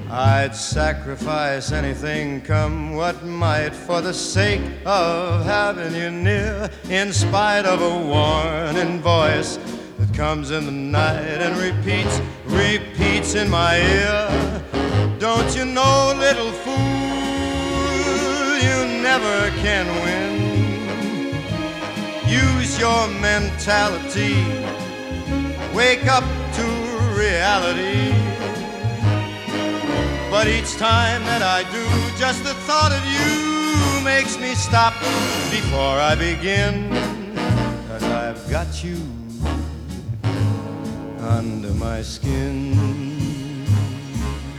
I'd sacrifice anything, come what might, for the sake of having you near, in spite of a warning voice that comes in the night and repeats in my ear. Don't you know, little fool, you never can win. Use your mentality, wake up to reality. But each time that I do, just the thought of you makes me stop before I begin. 'Cause I've got you under my skin.